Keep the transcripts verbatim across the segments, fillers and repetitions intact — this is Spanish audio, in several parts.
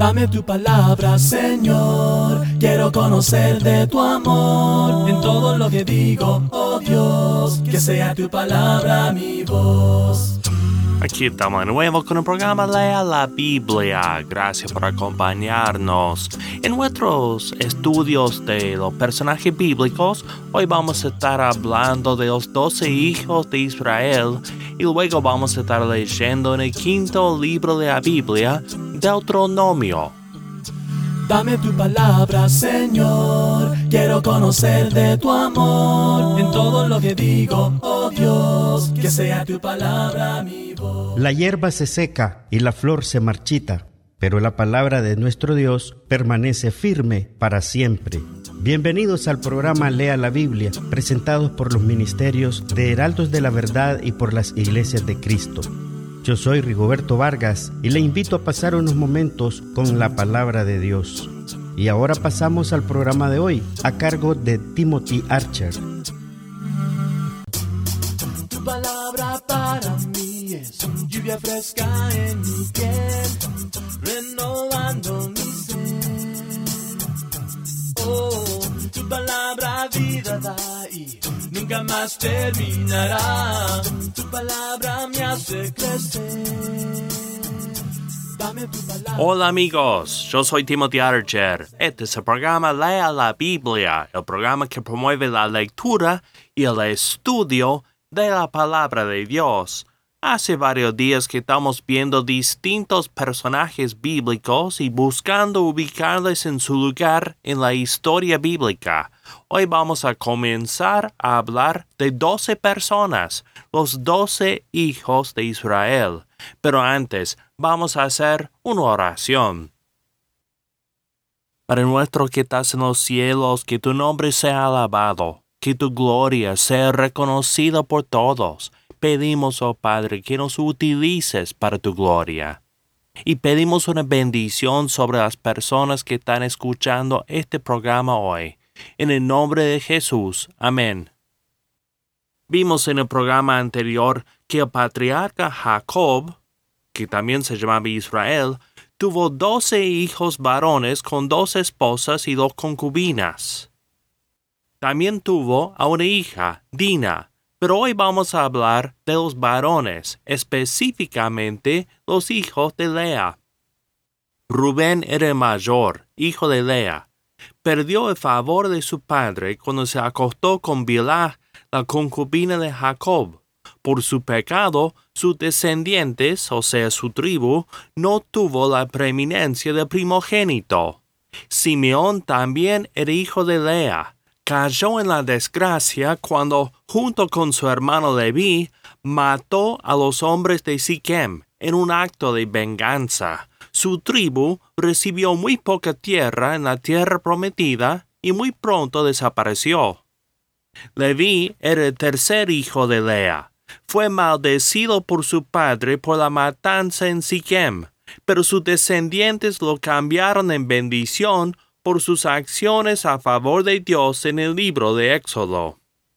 Dame tu palabra, Señor, quiero conocer de tu amor. En todo lo que digo, oh Dios, que sea tu palabra mi voz. Aquí estamos de nuevo con el programa Lea la Biblia. Gracias por acompañarnos. En nuestros estudios de los personajes bíblicos, hoy vamos a estar hablando de los doce hijos de Israel y luego vamos a estar leyendo en el quinto libro de la Biblia, Deuteronomio. Dame tu palabra, Señor, quiero conocer de tu amor. En todo lo que digo, oh Dios, que sea tu palabra mi voz. La hierba se seca y la flor se marchita, pero la palabra de nuestro Dios permanece firme para siempre. Bienvenidos al programa Lea la Biblia, presentados por los ministerios de Heraldos de la Verdad y por las Iglesias de Cristo. Yo soy Rigoberto Vargas y le invito a pasar unos momentos con la palabra de Dios. Y ahora pasamos al programa de hoy, a cargo de Timothy Archer. Tu palabra para mí es lluvia fresca en mi piel, renovando mi ser. Oh, tu palabra vida da y nunca más terminará. Tu palabra me hace crecer. Dame tu palabra. Hola amigos, yo soy Timothy Archer. Este es el programa Lea la Biblia, el programa que promueve la lectura y el estudio de la palabra de Dios. Hace varios días que estamos viendo distintos personajes bíblicos y buscando ubicarles en su lugar en la historia bíblica. Hoy vamos a comenzar a hablar de doce personas, los doce hijos de Israel. Pero antes, vamos a hacer una oración. Padre nuestro que estás en los cielos, que tu nombre sea alabado, que tu gloria sea reconocida por todos. Pedimos, oh Padre, que nos utilices para tu gloria. Y pedimos una bendición sobre las personas que están escuchando este programa hoy. En el nombre de Jesús. Amén. Vimos en el programa anterior que el patriarca Jacob, que también se llamaba Israel, tuvo doce hijos varones con dos esposas y dos concubinas. También tuvo a una hija, Dina. Pero hoy vamos a hablar de los varones, específicamente los hijos de Lea. Rubén era el mayor, hijo de Lea. Perdió el favor de su padre cuando se acostó con Bilhah, la concubina de Jacob. Por su pecado, sus descendientes, o sea, su tribu, no tuvo la preeminencia del primogénito. Simeón también era hijo de Lea. Cayó en la desgracia cuando, junto con su hermano Leví, mató a los hombres de Siquem en un acto de venganza. Su tribu recibió muy poca tierra en la tierra prometida y muy pronto desapareció. Leví era el tercer hijo de Lea. Fue maldecido por su padre por la matanza en Siquem, pero sus descendientes lo cambiaron en bendición por sus acciones a favor de Dios en el libro de Éxodo.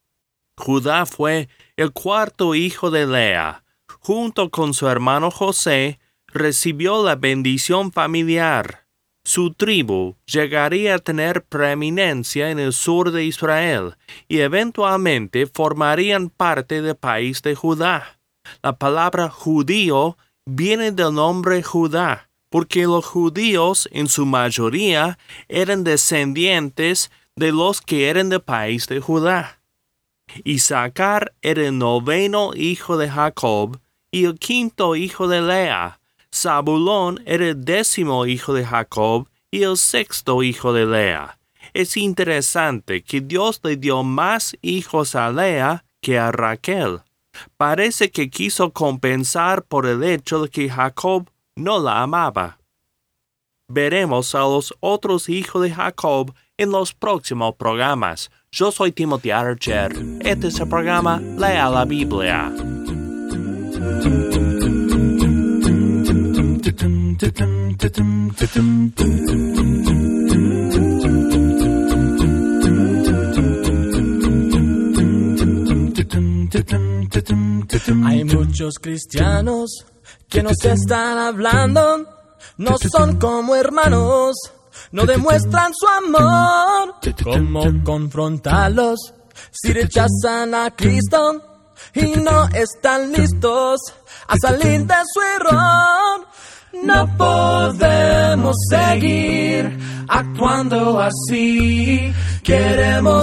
Judá fue el cuarto hijo de Lea. Junto con su hermano José, recibió la bendición familiar. Su tribu llegaría a tener preeminencia en el sur de Israel y eventualmente formarían parte del país de Judá. La palabra judío viene del nombre Judá, porque los judíos en su mayoría eran descendientes de los que eran del país de Judá. Isaacar era el noveno hijo de Jacob y el quinto hijo de Lea. Zabulón era el décimo hijo de Jacob y el sexto hijo de Lea. Es interesante que Dios le dio más hijos a Lea que a Raquel. Parece que quiso compensar por el hecho de que Jacob no la amaba. Veremos a los otros hijos de Jacob en los próximos programas. Yo soy Timothy Archer. Este es el programa Lea la Biblia. Hay muchos cristianos que nos están hablando No son como hermanos, no demuestran su amor. ¿Cómo confrontarlos si rechazan a Cristo y no están listos a salir de su error? No podemos seguir actuando así. Queremos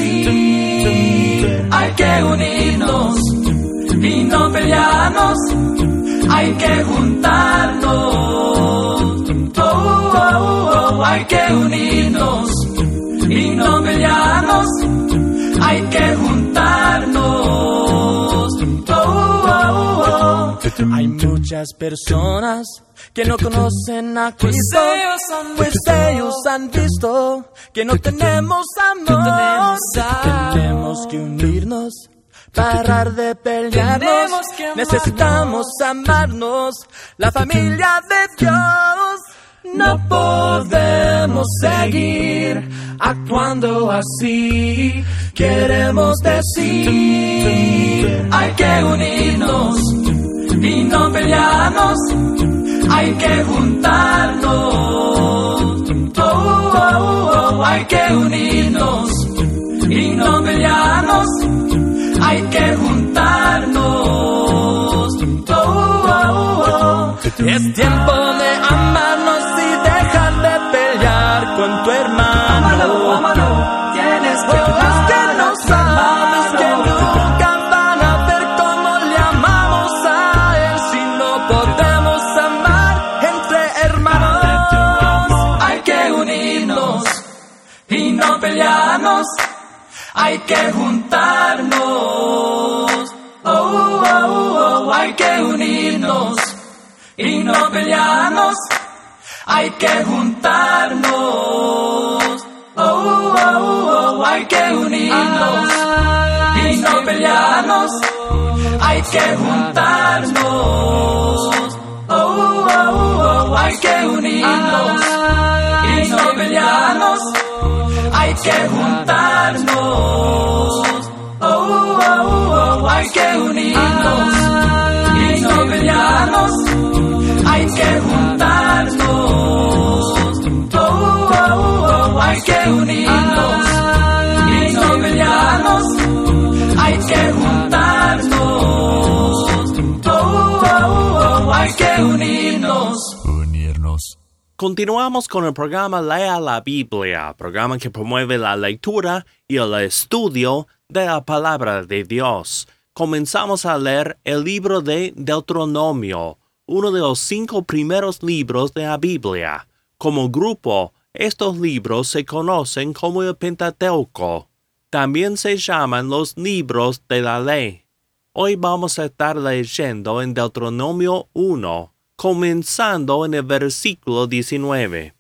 decir, hay que unirnos y no pelearnos. Hay que juntarnos. Oh, oh, oh, oh. Hay que unirnos y no pelearnos. Hay que juntarnos. Oh, oh, oh. Hay muchas personas que no conocen a Cristo, pues ellos han visto que no tenemos amor. Tenemos que unirnos, parar de pelearnos. Necesitamos amarnos, la familia de Dios. No podemos seguir actuando así. Queremos decir, hay que unirnos y no pelearnos. Hay que juntarnos. Oh, oh, oh, oh. Hay que unirnos y no pelearnos. Hay que juntarnos. Oh, oh, oh. Es tiempo de amarnos y dejar de pelear con tu hermano. Amalo, amalo. Tienes que oh, es que no sabes que nunca van a ver cómo le amamos a él si no podemos amar entre hermanos. Hay que unirnos y no pelearnos. Hay que juntarnos. Oh, oh, oh, oh. Hay que unirnos y no pelearnos. Hay que juntarnos. Oh, oh, oh. Hay que unirnos y no pelearnos. Hay que juntarnos. Oh, oh, oh. Hay que unirnos y no pelearnos. Hay que juntarnos. Oh, oh, oh. Hay que unirnos y no pelearnos. Hay que juntarnos. Oh, oh, oh. Hay que unirnos y no pelearnos. Hay que juntarnos. Oh, oh, oh. Hay que unirnos. Unirnos. Continuamos con el programa Lea la Biblia, programa que promueve la lectura y el estudio de la palabra de Dios. Comenzamos a leer el libro de Deuteronomio, uno de los cinco primeros libros de la Biblia. Como grupo, estos libros se conocen como el Pentateuco. También se llaman los libros de la ley. Hoy vamos a estar leyendo en Deuteronomio uno, comenzando en el versículo diecinueve.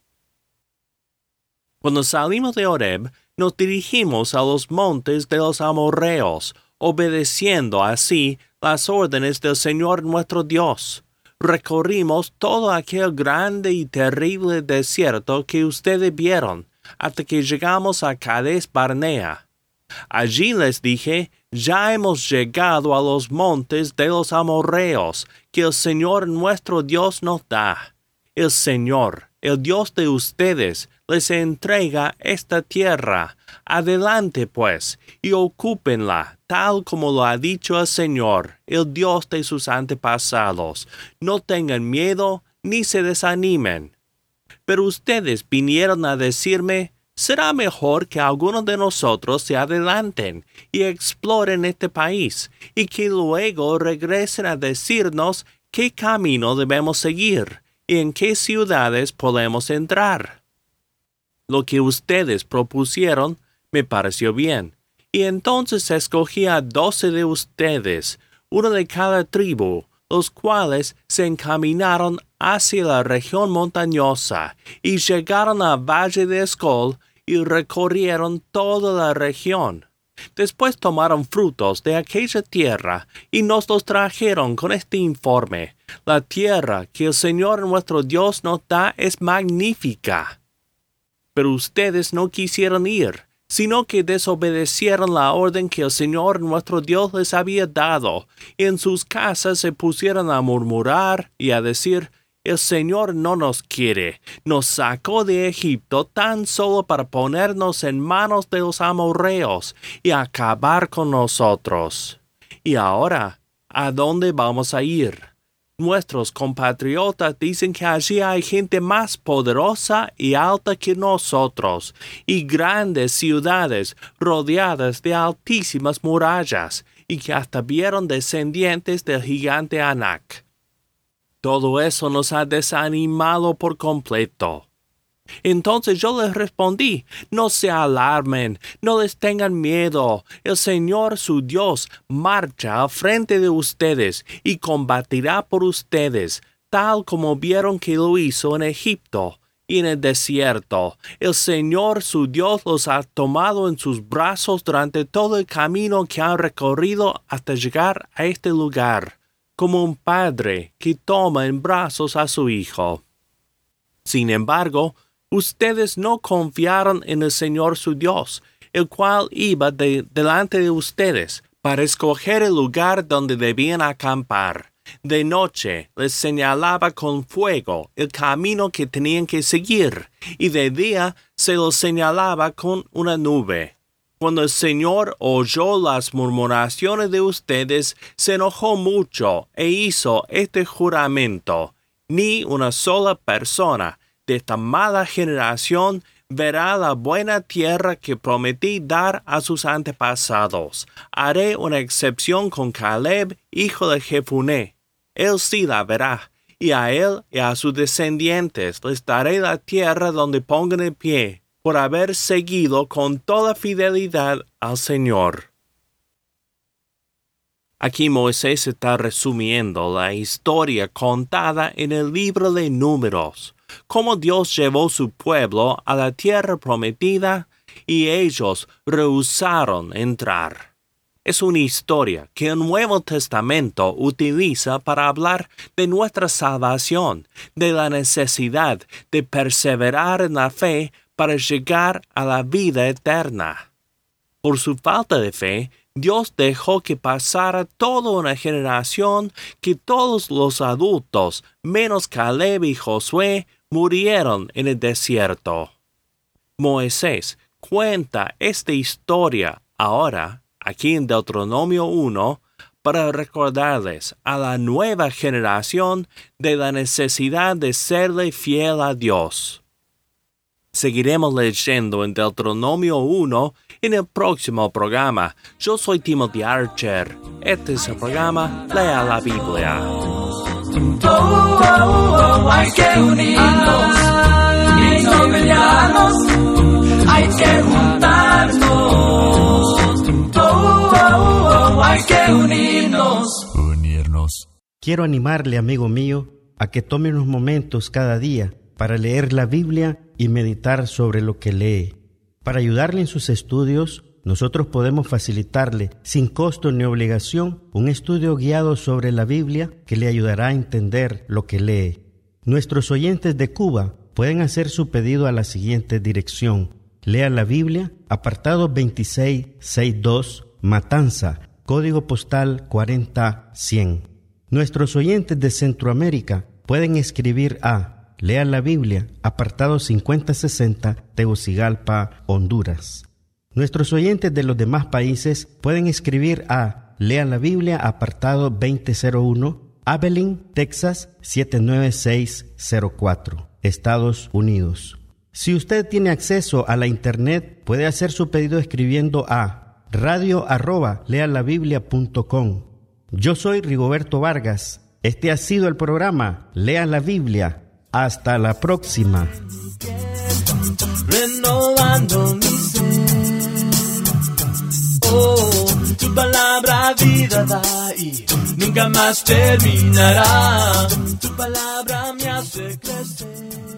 Cuando salimos de Horeb, nos dirigimos a los montes de los amorreos, obedeciendo así las órdenes del Señor nuestro Dios. Recorrimos todo aquel grande y terrible desierto que ustedes vieron, hasta que llegamos a Cades Barnea. Allí les dije, ya hemos llegado a los montes de los amorreos, que el Señor nuestro Dios nos da. El Señor, el Dios de ustedes, les entrega esta tierra. Adelante, pues, y ocúpenla, tal como lo ha dicho el Señor, el Dios de sus antepasados. No tengan miedo, ni se desanimen. Pero ustedes vinieron a decirme, será mejor que algunos de nosotros se adelanten y exploren este país, y que luego regresen a decirnos qué camino debemos seguir y en qué ciudades podemos entrar. Lo que ustedes propusieron me pareció bien, y entonces escogí a doce de ustedes, uno de cada tribu, los cuales se encaminaron hacia la región montañosa y llegaron al valle de Escol y recorrieron toda la región. Después tomaron frutos de aquella tierra y nos los trajeron con este informe. La tierra que el Señor nuestro Dios nos da es magnífica. Pero ustedes no quisieron ir, sino que desobedecieron la orden que el Señor nuestro Dios les había dado, y en sus casas se pusieron a murmurar y a decir, El Señor no nos quiere. Nos sacó de Egipto tan solo para ponernos en manos de los amorreos y acabar con nosotros. Y ahora, ¿a dónde vamos a ir? Nuestros compatriotas dicen que allí hay gente más poderosa y alta que nosotros, y grandes ciudades rodeadas de altísimas murallas, y que hasta vieron descendientes del gigante Anak. Todo eso nos ha desanimado por completo. Entonces yo les respondí, no se alarmen, no les tengan miedo. El Señor su Dios marcha al frente de ustedes y combatirá por ustedes, tal como vieron que lo hizo en Egipto y en el desierto. El Señor su Dios los ha tomado en sus brazos durante todo el camino que han recorrido hasta llegar a este lugar, como un padre que toma en brazos a su hijo. Sin embargo, ustedes no confiaron en el Señor su Dios, el cual iba de, delante de ustedes para escoger el lugar donde debían acampar. De noche les señalaba con fuego el camino que tenían que seguir, y de día se los señalaba con una nube. Cuando el Señor oyó las murmuraciones de ustedes, se enojó mucho e hizo este juramento: ni una sola persona de esta mala generación verá la buena tierra que prometí dar a sus antepasados. Haré una excepción con Caleb, hijo de Jefuné. Él sí la verá, y a él y a sus descendientes les daré la tierra donde pongan el pie, por haber seguido con toda fidelidad al Señor. Aquí Moisés está resumiendo la historia contada en el libro de Números, cómo Dios llevó su pueblo a la tierra prometida y ellos rehusaron entrar. Es una historia que el Nuevo Testamento utiliza para hablar de nuestra salvación, de la necesidad de perseverar en la fe para llegar a la vida eterna. Por su falta de fe, Dios dejó que pasara toda una generación que todos los adultos, menos Caleb y Josué, murieron en el desierto. Moisés cuenta esta historia ahora, aquí en Deuteronomio uno, para recordarles a la nueva generación de la necesidad de serle fiel a Dios. Seguiremos leyendo en Deuteronomio uno en el próximo programa. Yo soy Timothy Archer. Este es el programa Lea la Biblia. Oh, oh, oh, hay que unirnos y no pelearnos, hay que juntarnos. Oh, oh, oh, hay que unirnos. Unirnos. Quiero animarle, amigo mío, a que tome unos momentos cada día para leer la Biblia y meditar sobre lo que lee. Para ayudarle en sus estudios, nosotros podemos facilitarle, sin costo ni obligación, un estudio guiado sobre la Biblia que le ayudará a entender lo que lee. Nuestros oyentes de Cuba pueden hacer su pedido a la siguiente dirección: Lea la Biblia, apartado veintiséis sesenta y dos, Matanza, código postal cuarenta cien. Nuestros oyentes de Centroamérica pueden escribir a Lea la Biblia, apartado cincuenta sesenta, Tegucigalpa, Honduras. Nuestros oyentes de los demás países pueden escribir a Lea la Biblia, apartado veinte cero uno, Abilene, Texas, siete nueve seis cero cuatro, Estados Unidos. Si usted tiene acceso a la internet, puede hacer su pedido escribiendo a radio arroba lealabiblia punto com. Yo soy Rigoberto Vargas. Este ha sido el programa Lea la Biblia. Hasta la próxima. Renovando mi ser. Oh, tu palabra vida da y nunca más terminará. Tu palabra me hace crecer.